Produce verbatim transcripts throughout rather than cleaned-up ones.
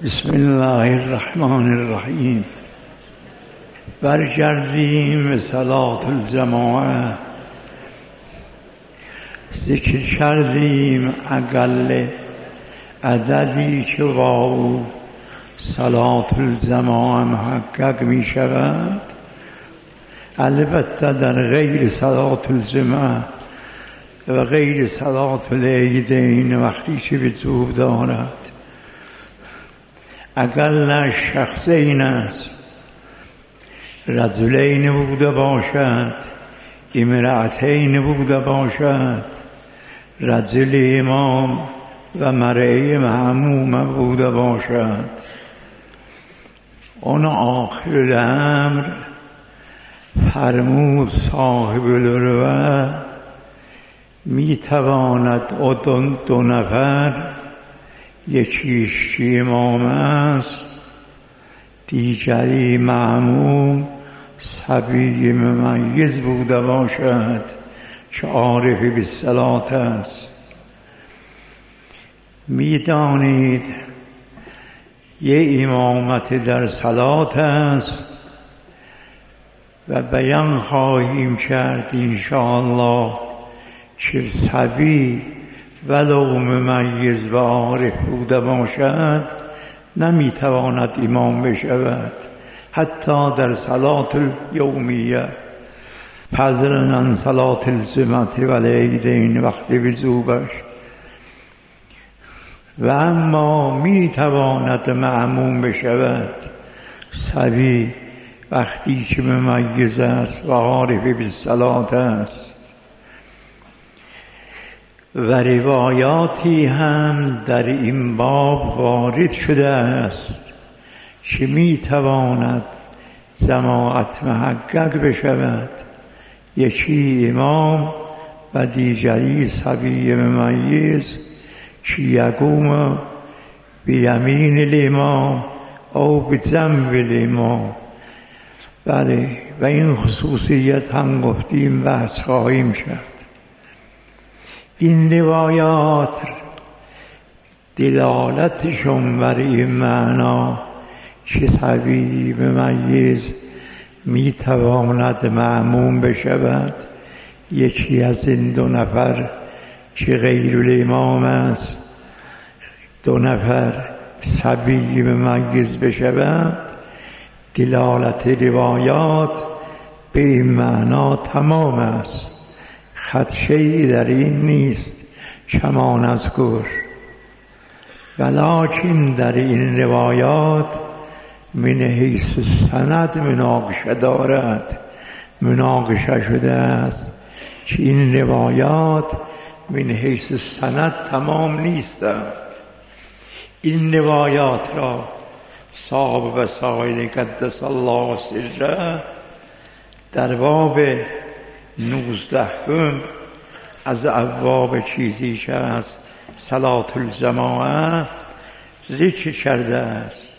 بسم الله الرحمن الرحیم. برگردیم به صلاة الجماعه. ذکر کردیم اقل عددی که با او صلاة الجماعه محقق می شود. البته در غیر صلاة الجمعه و غیر صلاة العیدین وقتی که وجود دارد اقل شخصین است، رجلین بوده باشد، امرأتین بوده باشد، رجل امام و مرأی معمومه بوده باشد. اون آخر الامر فرمود صاحب العروة می تواند او دو نفر، یکیش امام است، دیگری معموم صبی ممیز بوده باشد که عارف بالصلاة است. می دانید یه امامت در صلاة است و بیان خواهیم کرد انشاءالله که صبی ولو ممیز و عارف بوده باشد نمیتواند امام بشود، حتی در صلاة الیومیه، فضلا عن صلاة الجمعه و العیدین وقت وجوبش. و اما میتواند معموم بشود صبی وقتی که ممیز است و عارف بالصلاة است. و روایاتی هم در این باب وارد شده است که می تواند جماعت محقق بشود، یکی امام و دیگری صبی ممیز که یقوم بیمین الامام او بجنب الامام. بله، و این خصوصیت هم گفتیم بحث خواهیم کرد. این روایات دلالتشون بر این معنا که صبی ممیز می تواند معموم بشود، یکی از این دو نفر که غیر الامام است دو نفر صبی ممیز بشود. دلالت روایات به این معنا تمام است، خدشه‌ای در این نیست کما نذکر. ولکن در این روایات من حیث سند مناقشه دارد، مناقشه شده است که این روایات من حیث سند تمام نیستند. این روایات را صاحب وسائل قدس الله سره در باب نوزدهم از ابواب چیزی که از صلاة الجماعه ذکر کرده است.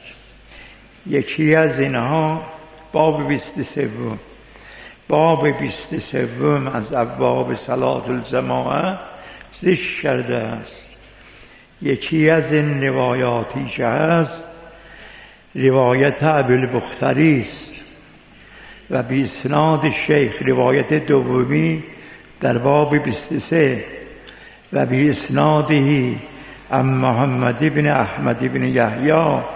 یکی از اینها باب بیست و سوم باب بیست و سوم از ابواب صلاة الجماعه ذکر کرده است. یکی از این روایاتی که هست روایت ابوالبختری است و به اسناد شیخ روایت دومی در باب بیست و سه و به اسناده عن محمد بن احمد بن یحیی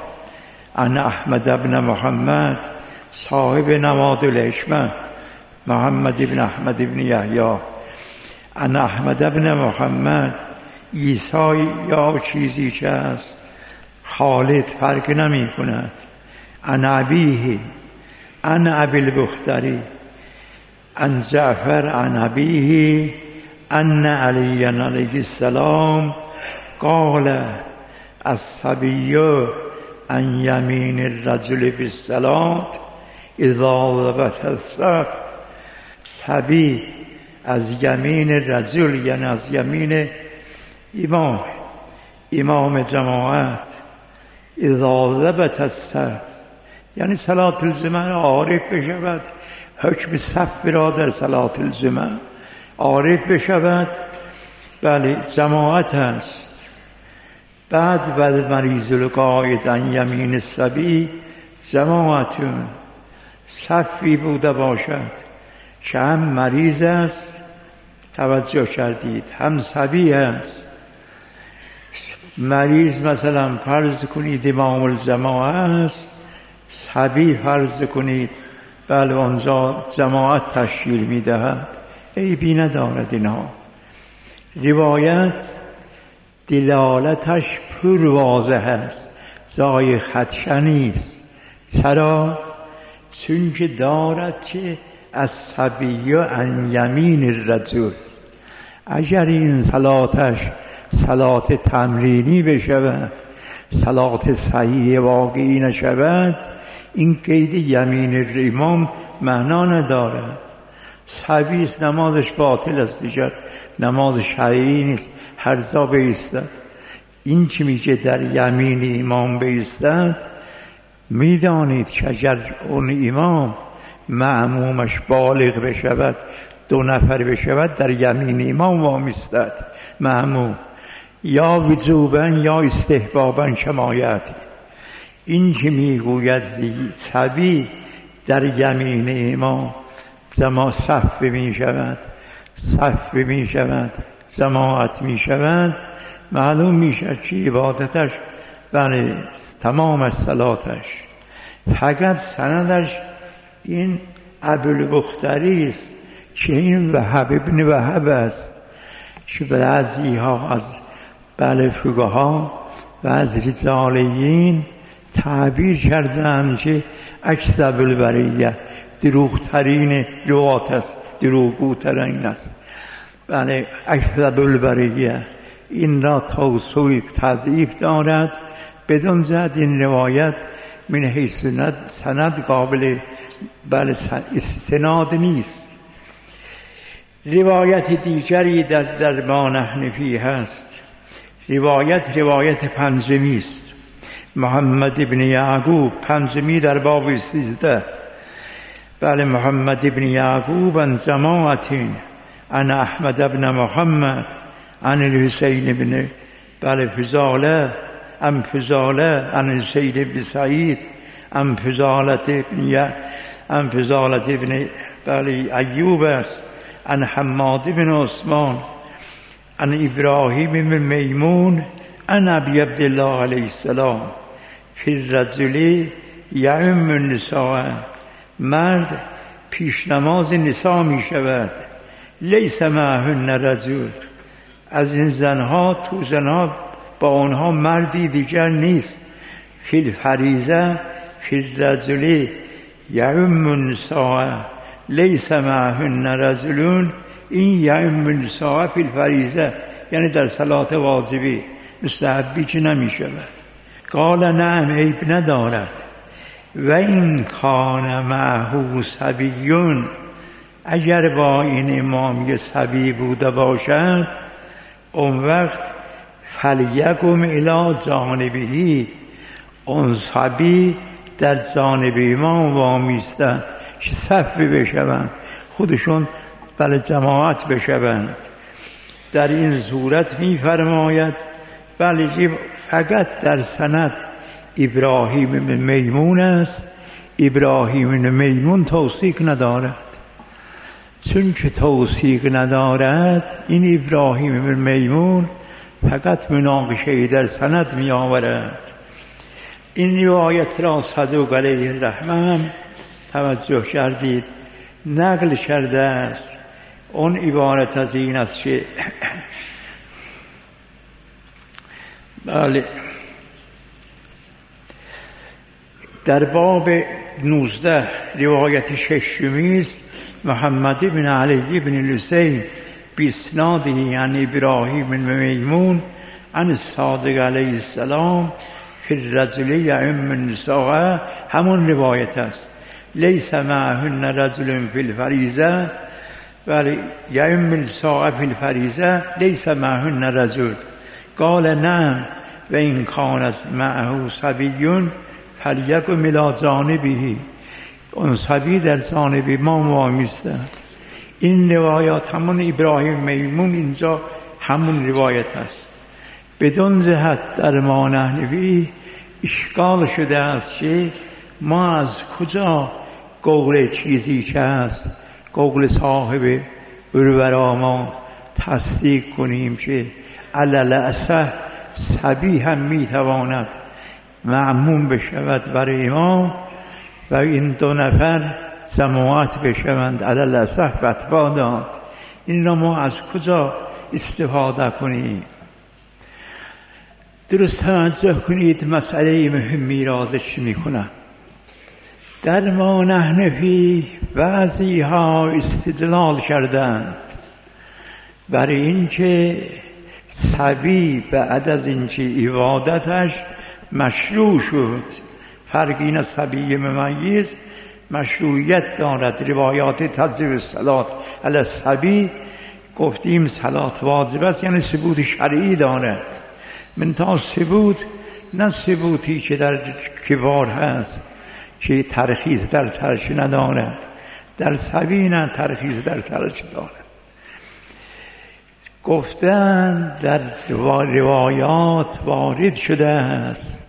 عن احمد بن محمد صاحب نواد الحشمه، محمد بن احمد بن یحیی عن احمد بن محمد عیسی یا چیزی که است خالد فرق نمی کند، عن ابیه عن ابی البختری عن جعفر عن ابیه ان علی علیه السلام قال الصبی عن یمین الرجل بالصلاة اذا ضبط الصف. صبی از یمین رجل یعنی از یمین امام امام جماعت، اذا ضبط الصف یعنی صلاة الجمعه عارف بشود، حکم صف را در صلاة الجمعه عارف بشود. بله، جماعت است بعد بعد مریض القاعد عن یمین الصبی جماعتون، صفی بوده باشد که هم مریض است، توجه کردید، هم صبی است. مریض مثلا فرض کنید امام الجماعه است، صبی فرض کنید بله آنجا جماعت تشکیل میدهد، عیبی ندارد. اینها روایت دلالتش پر واضح است، جای خدشه نیست. چرا؟ چون که دارد که از صبی عن یمین الرجل، اگر این صلاتش صلات تمرینی بشود، صلات صحیح واقعی نشود، این قید یمین الامام معنا ندارد. صبیست نمازش باطل است دیگر، نماز شرعی نیست، هر جا بایستد. این که میگه در یمین امام بایستد، میدانید که اگر اون امام مأمومش بالغ بشود، دو نفر بشود، در یمین امام وامیستد مأموم، یا وجوبا یا استحبابا کمایتی. این که میگوید صبی در یمین امام جماع صف می شود، صف می شود، جماعت می شود، معلوم می شود که عبادتش بله تمام از صلاتش. فقط سندش این ابوالبختری است که این وهب ابن وهب است که بعضی ها از بله فقها و از رجالیین تعبیر کردند که اکذب البریه، دروغترین روات است، دروغگوترین است. بله اکذب البریه این را توسوی تضعیف دارد، بدون جهت این روایت من حیث سند قابل بله استناد نیست. روایت دیگری در در ما نحن فیه هست. روایت روایت پنجمی است، محمد ابن یعقوب، پنجمی در باب سیزده. بله محمد ابن یعقوب عن جماعت عن احمد ابن محمد عن الحسین ابن بله فضاله عن فضاله عن سید بن سعید عن فضالة ابن عن فضالة ابن بله ایوب است، عن حماد بن عثمان عن ابراهیم بن میمون عن ابی عبدالله علیه السلام فی الرجل یعم النساء، مرد پیش نماز نساء می شود، لیس معهن رجل، از این زنها تو زنها با اونها مردی دیگر نیست. فی الفریضه فی الرجل یعم النساء لیس معهن رجلون، این یعم النساء فی الفریضه یعنی در صلات واجبی، مستحبی که نمی شود. قال نعم عیب ندارد. و این کان معه صبیون، اگر با این امام یه صبی بوده باشد، اون وقت فلیقم الی جانبهی، اون صبی در جانب امام وامیستند که صف بشوند، خودشون بله جماعت بشوند. در این صورت می فرماید بله فقط در سند ابراهیم بن میمون است. ابراهیم بن میمون توثیق ندارد، چون که توثیق ندارد این ابراهیم بن میمون فقط مناقشه در سند می آورد. این روایت را صدوق علیه الرحمه توجه کردید نقل کرده است. اون عبارت از این است که بله در باب نوزده روایت ششمی است، محمد بن علی بن الحسین باسناده عن ابراهیم بن میمون عن الصادق علیه السلام فی الرجل یعم النساء، همون روایت است. لیس معهن رجل فی الفریضه ولی یعم النساء فی الفریضه لیس معهن رجل. قال نعم و این کان معه صبیون فلیقم الی جانبه، اون صبی در جانب ما وامیستند. این روایات همون ابراهیم میمون اینجا همون روایت است. بدون جهت در ما نحنفی اشکال شده است که ما از کجا قول چیزی که هست قول صاحب برورا ما تصدیق کنیم که علل اصح صبی هم میتواند معموم بشود برای ما و این دو نفر جماعت بشوند علل اصح فتوا داد. این را ما از کجا استفاده کنیم؟ درست توجه کنید مسئله مهمی را ذکر میکنم. در ما نحنفی بعضی ها استدلال کردند برای اینکه صبی بعد از اینکه عبادتش مشروع شد، فرق این صبی ممیز مشروعیت دارد. روایات تجزیه الصلات علی الصبی گفتیم صلات واجب است، یعنی ثبوت شرعی دارد. من تا ثبوت نه ثبوتی که در کبار هست که ترخیص در ترش ندارد، در صبی نه ترخیص در ترش دارد. گفتن در روایات وارد شده است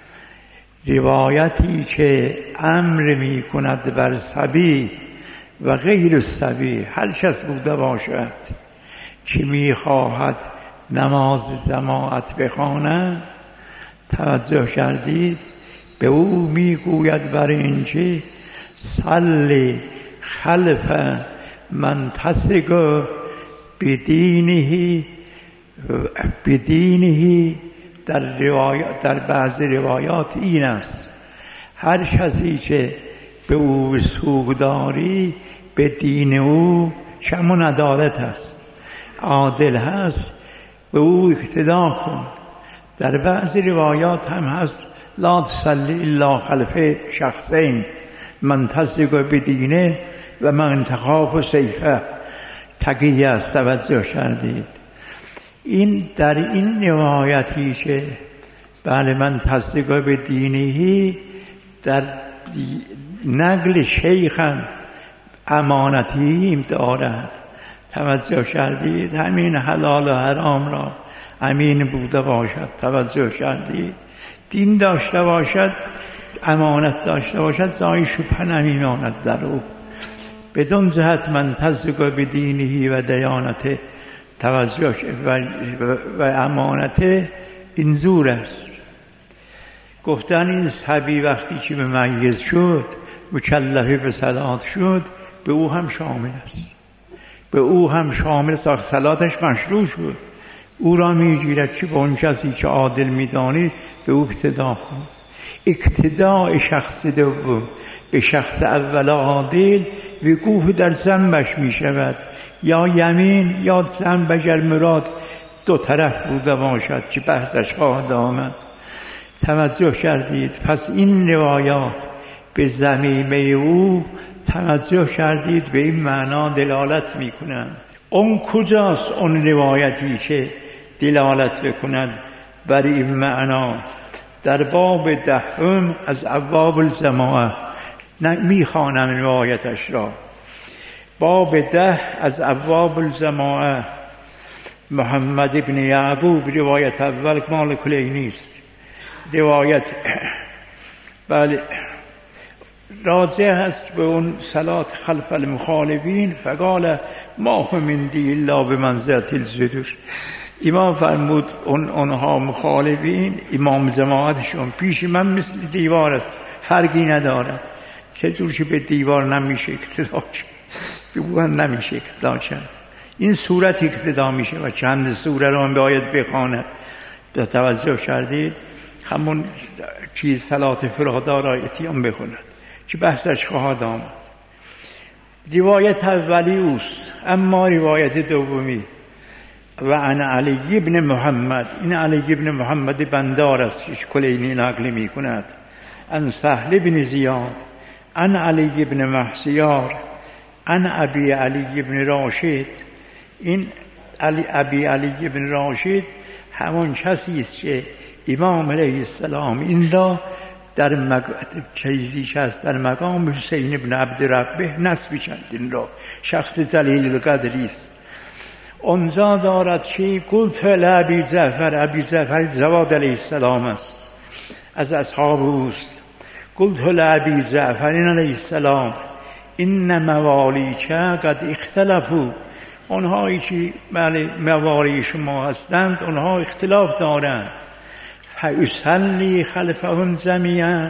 روایتی که امر می کند بر صبی و غیر صبی هر کس بوده باشد که می خواهد نماز جماعت بخواند، توجه کردید، به او می گوید برای اینکه صلی خلف من تسق بدینه بدینه در روایات در بعض روایات این است: هر کسی که به او سوگداری به دین او شمون عدالت است، عادل هست، به او اقتدا کن. در بعض روایات هم هست لا تصلی الا خلف شخصین من تسق بدینه و من تخاف سیفه. تقیه است. توجه کردید؟ این در این روایتی که بله من تصدیق به دینی در نقل شیخم امانتی دارد. توجه کردید؟ همین حلال و حرام را امین بوده باشد. توجه کردید؟ دین داشته باشد، امانت داشته باشد، زای شبه نمیماند در او. بدون جهت من تصدیق به دینی و دیانت توجه و, و امانت اینزور است. گفتن این صبی وقتی که ممیز شد، مکلف به صلات شد، به او هم شامل است. به او هم شامل است. صلاتش مشروع شد. او را میگیرد که به اون کسی که عادل میدانید به او اقتدا کن. اقتداء شخص دوم به شخص اول عادل وقوف در ذنبش می شود، یا یمین یا ذنب اگر مراد دو طرف بوده باشد که بحثش خواهد آمد. توجه کردید؟ پس این روایات به ضمیمه او توجه کردید به این معنا دلالت می کنند. اون کجاست اون روایتی که دلالت بکند بر این معنا؟ در باب دهم از ابواب الجماعه میخوانم روایتش را. باب ده از ابواب الجماعه، محمد ابن یعقوب، روایت اول مال کلینی است. روایت بله راجع است به اون صلات خلف المخالفین. فقال ما هم من دی الا به منزلت الزدور. امام فرمود اون اونها مخالفین، امام جماعتشون پیش من مثل دیوار است، فرقی ندارد. چجور که به دیوار نمیشه اقتدا کرد، به او هم نمیشه اقتدا کرد. این صورت اقتدا میشه و چند سوره را هم باید بخواند. توجه کردید؟ همون چیز صلات فرادا را اتیان بخوند که بحثش خواهد آمد. روایت اولی اوست. اما روایت دومی و عن علی ابن محمد، این علی ابن محمد بندار است که کلینی نقل می کند. عن سهل بن زیاد عن علی ابن محسیار عن ابی علی ابن راشد. این علی ابی علی ابن راشد همون کسی است که امام علیه السلام این را در مق... چیزی که است در مقام حسین ابن عبد ربه نسب کرد. این را شخص جلیل القدری است. اونجا دارد که قلت لابی جعفر، ابی جعفر جواد علیه السلام است، از اصحاب اوست. قلت لابی جعفر علیه السلام این موالیک قد اختلفوا، اونهایی که بله موالی شما هستند اونها اختلاف دارند. فاصلی خلفهم جمیعا،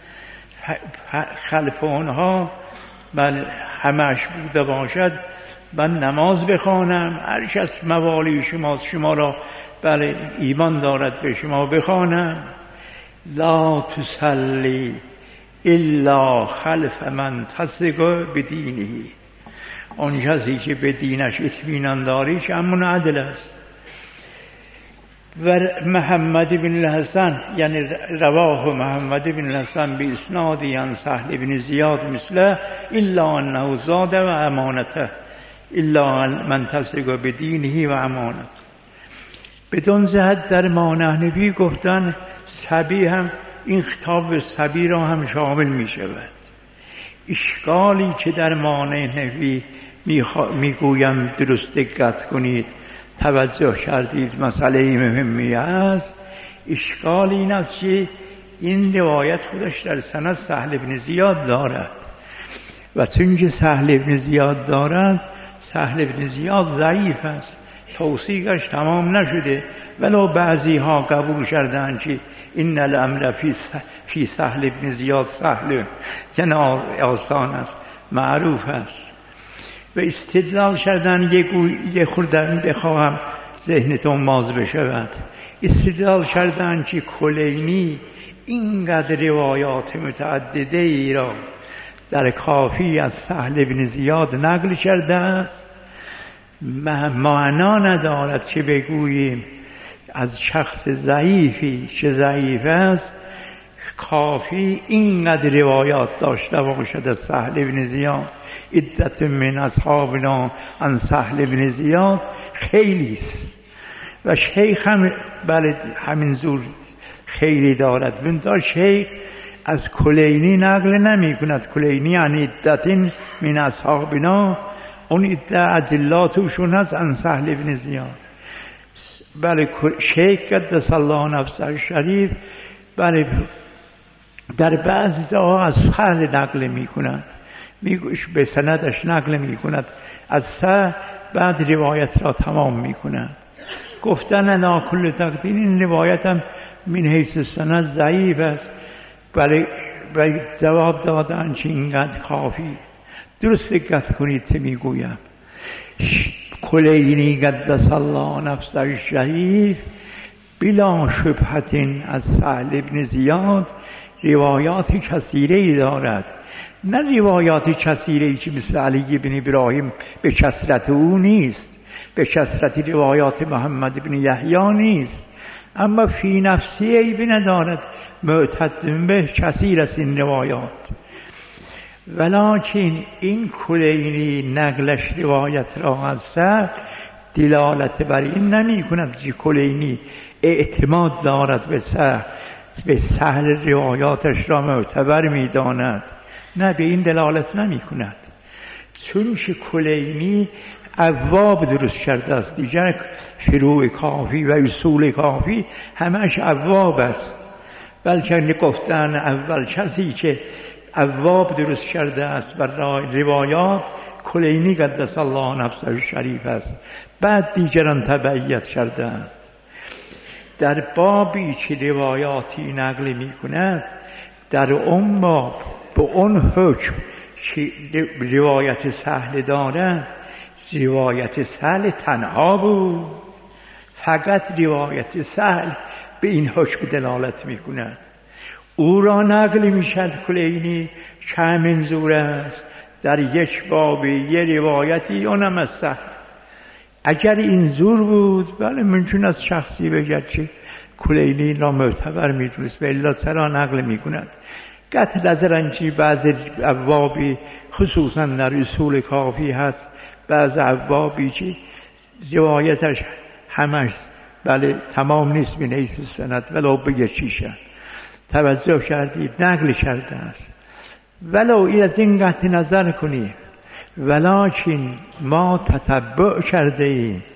خلف اونها بله همش بوده باشد من نماز بخوانم، هر کس موالی شما شما را بله ایمان دارد به شما بخوانم. لا تصلی الا خلف من تثق بدینه، اون کسی که به دینش اطمینان داریش همون عدل است. و محمد بن الحسن یعنی رواه محمد بن الحسن به اسنادی عن سهل بن زیاد مثله الا انه زاد و امانته الا من تثق بدینه و امانته. بدون جهت در مانحنفی گفتن صبی هم این خطاب به صبی را هم شامل می شود. اشکالی که در مانحنفی میگویم درست دقت کنید، توجه کردید مسئله مهمی است. اشکال این است که این روایت خودش در سند سهل بن زیاد دارد و چون که سهل بن زیاد دارد، سهل بن زیاد ضعیف است، توثیقش تمام نشده، ولو بعضی ها قبول کردند که این الامر فی فی سهل بن زیاد سهل، یعنی آسان است، معروف است. و استدلال کردن یه خورده بخواهم ذهنتون باز بشود، استدلال کردن که کلینی اینقدر روایات متعدده ای را در کافی از سهل بن زیاد نقل کرده است، معنا ندارد که بگوییم از شخص ضعیفی چه ضعیف است کافی اینقدر روایات داشته باشد از سهل بن زیاد. عدت من اصحابنا عن سهل بن زیاد خیلی است و شیخ هم بله همین زور خیلی دارد. منتها شیخ از کلینی نقل نمی کند. کلینی عن عدت من اصحابنا، اون عده اجلاتشون هست عن سهل بن زیاد. بله شیخ قدس الله نفسه شریف بله در بعضی جاها از سهل نقل می کند، میگوش به سندش نقل می کند از سه، بعد روایت را تمام می کند. گفتن انا کل تقدیر این روایت هم من حیث سند ضعیف است، ولی جواب دادن چه اینقدر کافی. درست دقت کنید چه میگویم. کلینی قدس الله نفسه شریف بلا شبهت از سهل بن زیاد روایات کثیره دارد، نه روایات کثیره چی مثل علی بن ابراهیم به کثرت او نیست، به کثرت روایات محمد بن یحیی نیست، اما فی نفسی عیبی ندارد، معتد به کثیر است این روایات. ولکن این کلینی نقلش روایت را از سه دلالت بر این نمی کند که کلینی اعتماد دارد به سه به سهل روایاتش را معتبر می داند، نه به این دلالت نمی کند. چون که کلینی ابواب درست کرده است، دیگر فروع کافی و اصول کافی همش ابواب است، بلکه گفتن اول کسی که ابواب درست کرده است برای روایات کلینی قدس الله نفسه شریف است، بعد دیگران تبعیت کردند. در بابی که روایاتی نقل می کند، در اون باب به اون حکم که روایت سهل دارد، روایت سهل تنها بود، فقط روایت سهل به این حکم دلالت می کند. او را نقل می شد کلینی که همین زور است در یک باب یه روایتی اونم از سهل. اگر این زور بود بله ممکن است شخصی بگد که کلینی را معتبر می دونست و الا چرا نقل می کند. قطع نظرن که بعض ابوابی خصوصا در اصول کافی هست، بعض ابوابی که روایتش همش بله تمام نیست من حیث سند ولو بگه چیشن توجه کردید نقل کرده است، ولو این از این قطع نظر کنید، ولکن ما تتبع کرده ایم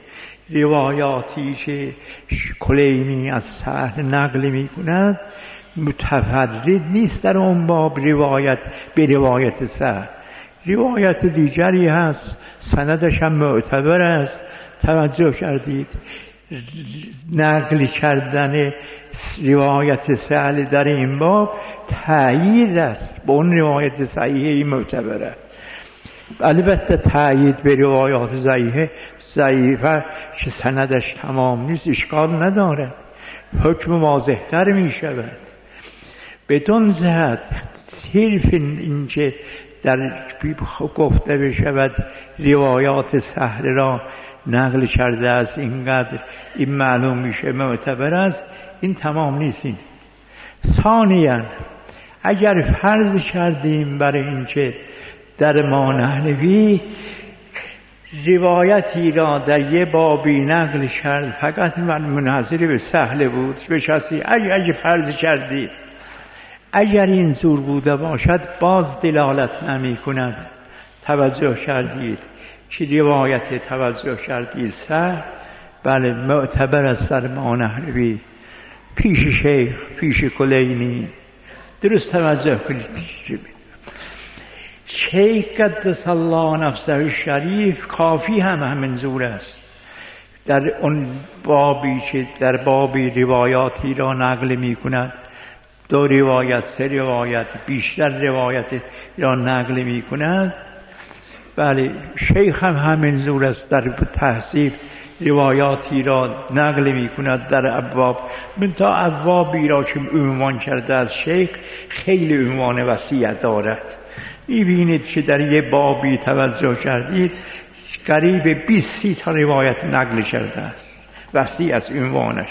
روایاتی که کلینی از سهل نقل می کند متفرد نیست در اون باب روایت به روایت سهل. روایت دیگری هست سندش هم معتبر است. توجه کردید نقل کردن روایت سهل در این باب تأیید است به اون روایت صحیحه معتبره. البته تأیید به روایات ضعیفه ضعیفه که سندش تمام نیست اشکال ندارد، حکم واضح‌تر می شود. بدون زد صرف اینکه در گفته بشود روایات سهل را نقل کرده است اینقدر این معلوم میشه معتبر است، این تمام نیست. این ثانیاً اگر فرض کردیم برای اینکه در ما نحنوی روایتی را در یه بابی نقل کرد فقط من منحصر به سهل بود به کسی، اگر, اگر فرض کردید اگر این زور بوده باشد باز دلالت نمی کند. توجه کردید که روایت توجه کردید سهل بله معتبر است در ما نحنوی پیش شیخ پیش کلینی. درست توجه کنید شیخ قدس الله نفسه الشریف کافی هم همین زور است در اون بابی که در بابی روایاتی را نقل می کند، دو روایت سه روایت بیشتر روایت را نقل می کند. بله شیخ هم همین زور است در تحصیل روایاتی را نقل می کند در ابواب. من تا ابوابی را که عنوان کرده از شیخ خیلی عنوان وسیع دارد. می‌بینید که در یه بابی توجه کردید قریب بیست تا روایت نقل کرده است، وسیع از عنوانش.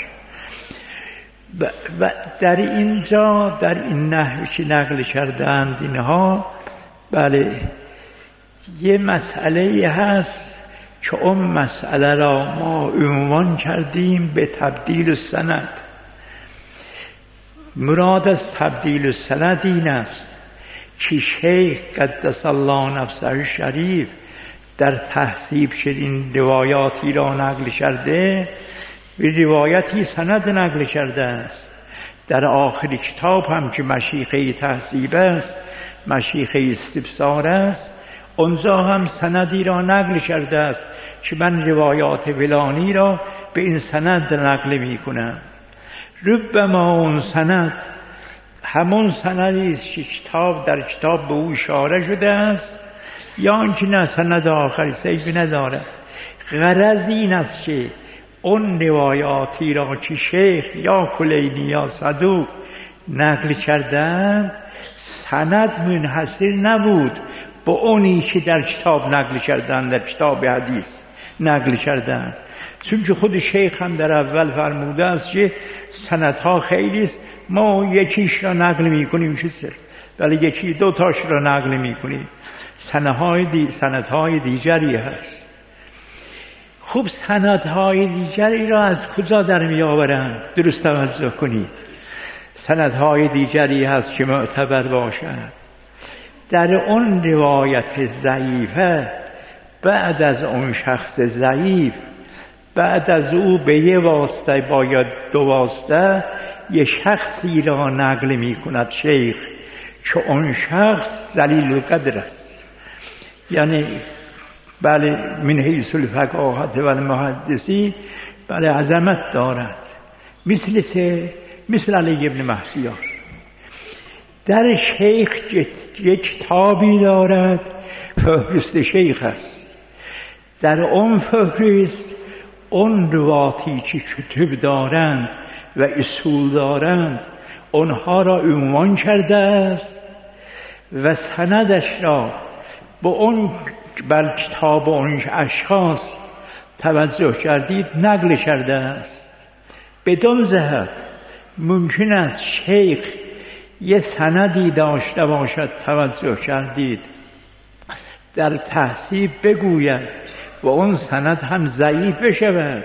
و در اینجا در این نحوی که نقل کردند اینها بله یه مسئله هست که اون مسئله را ما عنوان کردیم به تبدیل السند. مراد از تبدیل السند این است که شیخ قدس الله نفسه الشریف در تحصیب شدین روایاتی را نقل کرده به روایتی سند نقل کرده است. در آخر کتاب هم که مشیخه تحصیب است مشیخه استبصار است اونجا هم سندی را نقل کرده است که من روایات فلانی را به این سند نقل می کنم. ربما اون سند همون سندی است که کتاب در کتاب به او اشاره شده است یا آنکه نه سند آخری سیبی ندارد. غرض این است که اون روایاتی را که شیخ یا کلینی یا صدوق نقل کردند سند منحصر نبود به اونی که در کتاب نقل کردند، در کتاب حدیث نقل کردند. چون که خود شیخ هم در اول فرموده است که سندها خیلی است ما یکیش را نقل می کنیم چه سر ولی یکی دو تاش را نقل می کنیم. سندهای دی سندهای دیگری هست. خوب سندهای دیگری را از کجا در می آورند؟ درست توجه کنید. سندهای دیگری هست که معتبر باشد. در اون روایت ضعیفه بعد از اون شخص ضعیف بعد از او به یه واسطه باید دو واسطه یه شخصی را نقل می کند شیخ که اون شخص ذلیل القدر است، یعنی بله من حیث الفقاهت و المحدثی بله عظمت دارد. مثل سه مثل علی ابن محسیار در شیخ یک کتابی دارد فهرست شیخ است. در اون فهرست اون رواتی که کتب دارند و اصول دارند اونها را عنوان کرده است و سندش را با اون بر کتاب اون اشخاص توجه کردید نقل کرده است. بدون ذهب ممکن است شیخ یه سندی داشته باشد توجه کردید در تحصیب بگوید و اون سند هم ضعیف بشود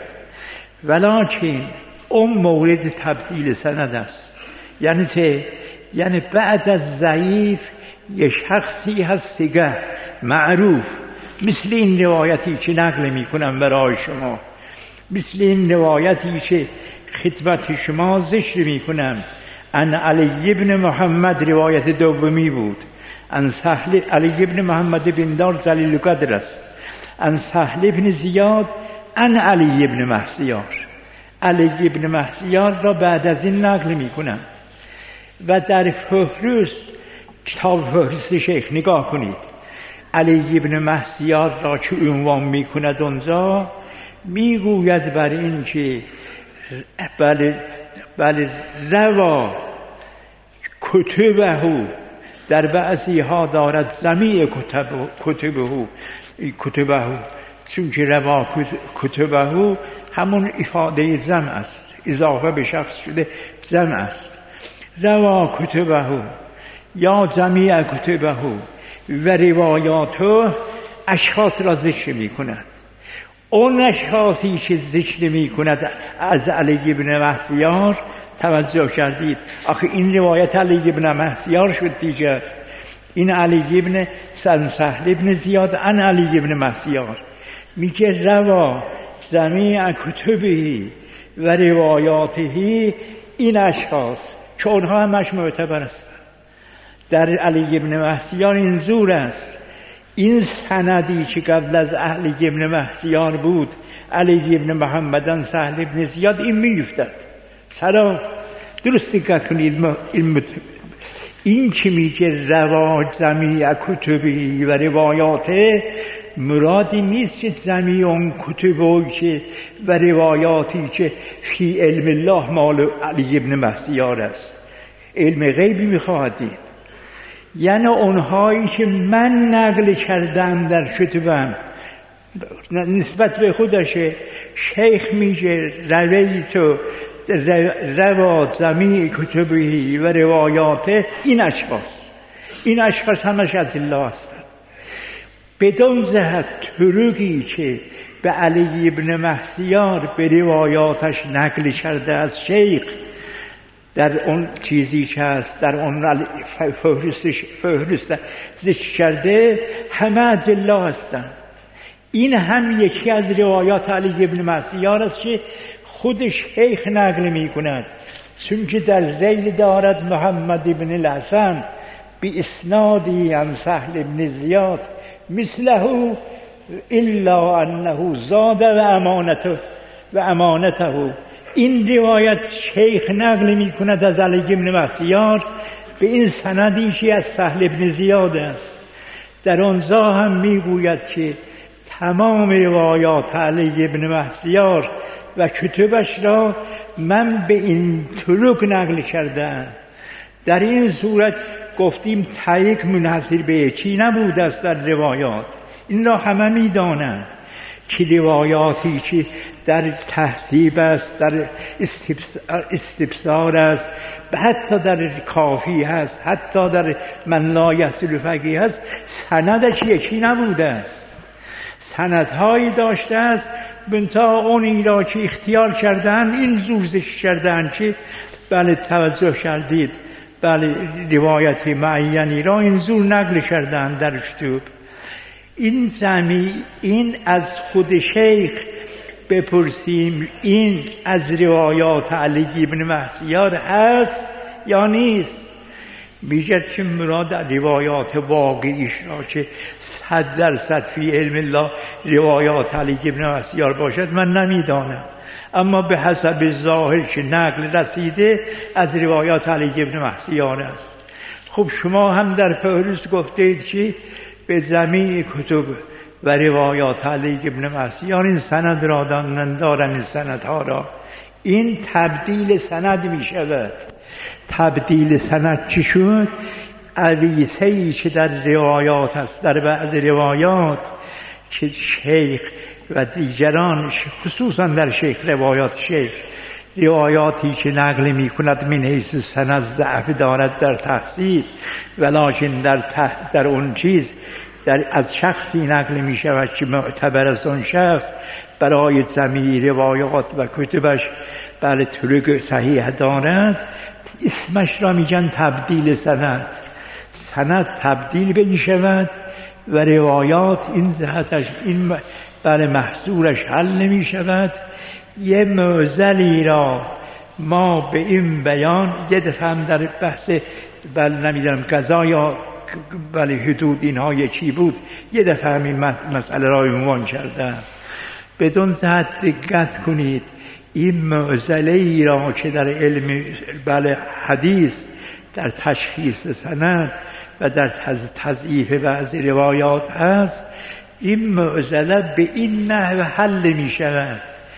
ولکن اون مورد تبدیل سند است. یعنی چه؟ یعنی بعد از ضعیف یه شخصی هست سیگه معروف مثل این روایتی که نقل می کنم برای شما مثل این روایتی که خدمت شما ذکر می کنم، ان علی ابن محمد روایت دومی بود، ان سهل علی ابن محمد بن دار ذلیل القدر است، ان سهل ابن زیاد ان علی ابن مهسیار. علی ابن مهسیار را بعد از این نقل می کنم و در فهرست کتاب فهرست شیخ نگاه کنید. علی ابن مهسیار را چه عنوان می کند اونجا؟ می گوید بر این که بله بله روا کتبه، در بعضی ها دارد زمیع کتب کتبه کتبه چون که روا کتبه همون افاده جمع است، اضافه به شخص شده جمع است. روا کتبه یا جمیع کتبه و روایاته اشخاص را ذکر می کند. اون اشخاصی که ذکر می کند از علی ابن مهسیار، توجه کردید؟ آخه این روایت علی ابن مهسیار شد دیگه. این علی ابن سهل ابن زیاد ان علی ابن مهسیار میگه روا جمیع کتبه و روایاته، این اشخاص که اونها همش معتبر است. در علی ابن مهسیار این زور است. این سندی که قبل از علی ابن مهسیار بود، علی ابن محمدن سهل ابن زیاد، این میفتد سلام درست دقت کنید. این, این که میگه روا جمیع کتبی و روایاته، مرادی نیست که جمیع اون کتبی که و روایاتی که فی علم الله مال علی ابن مهسیار است، علم غیبی میخواهد دید. یعنی اونهایی که من نقل کردم در کتبم نسبت به خودشه، شیخ میگه رویتو روا جمیع کتبی و روایاته، این اشخاص این اشخاص همش از الله هستند. بدون جهت طرقی که به علی ابن مهسیار به روایاتش نقل کرده از شیخ، در اون چیزی که هست در اون فهرست ذکر کرده، همه از الله هستند. این هم یکی از روایات علی ابن مهسیار است که خودش شیخ نقل می کند، چون که در ذیل دارد محمد ابن الحسن بی اسنادی عن سهل ابن زیاد مثله الا انه زاد و امانته و امانته. این روایت شیخ نقل می کند از علی ابن مهسیار به این سندی که از سهل ابن زیاد است. در آنجا هم می گوید که تمام روایات علی ابن مهسیار و کتبش را من به این طرق نقل کردم. در این صورت گفتیم تایید منحصر به یکی نبود است در روایات، این را همه می دانند که روایاتی که در تهذیب است، در استبصار است، حتی در کافی هست، حتی در من لا یحصل فقیه هست، سندش یکی نبوده است، سندهایی داشته است. بنتا اونی را که اختیار کردن این زورزش کردن که بله توجه کردید، بله روایت معینی را این زور نقل کردن در کتب. این زمی این از خود شیخ بپرسیم، این از روایات علی ابن مهسیار هست یا نیست؟ میگه که مراد روایات واقعیش را که صد درصد فی علم الله روایات علی ابن مهسیار باشد من نمیدانم، اما به حسب ظاهر که نقل رسیده از روایات علی ابن مهسیار است. خب شما هم در فهرست گفتید که به جمیع کتب و روایات علی ابن مهسیار این سند را دارن، این سندها را، این تبدیل سند می شود. تبدیل سند چی شد؟ عویسه‌ای که در روایات هست، در بعض روایات که شیخ و دیگران خصوصا در شیخ روایات شیخ روایاتی که نقل می کند من حیث سند ضعف دارد در تحصیل، ولکن در تحت در اون چیز در از شخصی نقل می شود که معتبر از اون شخص، برای جمیع روایات و کتبش بله طرق صحیح دارد، اسمش را میگن تبدیل سند. سند تبدیل بگی شود و روایات این جهتش این بله محصورش حل نمی شود یه معضلی را ما به این بیان، یه دفعه هم در بحث بل نمیدونم قضا یا ولی حدود اینها یه چی بود، یه دفعه همین مسئله را عنوان کردم. بدون زد دقت کنید، این معضله ای را که در علم بله حدیث در تشخیص سند و در تضعیف بعضی روایات هست، این معضله به این نحو حل می شود.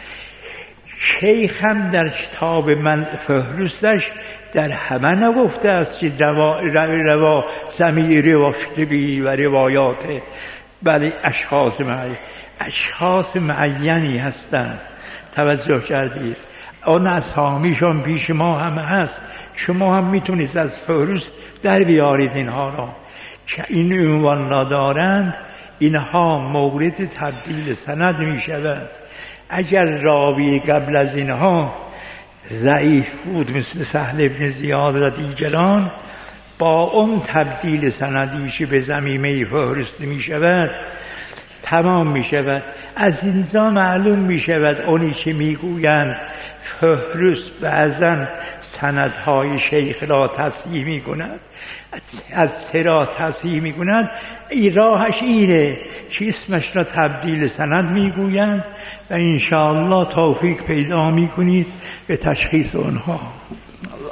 شیخ هم در کتاب من فهرستش در همه نگفته است که روا, روا سمیع رواشتبی و روایات بله اشخاص معین اشخاص معینی هستند. توجه کردید؟ آن اسامیشون پیش ما هم هست، شما هم میتونید از فهرست در بیارید اینها را که این عنوان ندارند. اینها مورد تبدیل سند می شود. اگر راوی قبل از اینها ضعیف بود مثل سهل ابن زیاد و دیگران، با اون تبدیل سندیش به ضمیمه فهرست می شود، تمام می شود. از اینجا معلوم می شود اونی که می گویند فهرست بعضا سندهای شیخ را تصحیح می کند، از سرا تصحیح می کند، این راهش اینه که اسمش را تبدیل سند می گویند و انشاءالله توفیق پیدا می کنید به تشخیص اونها.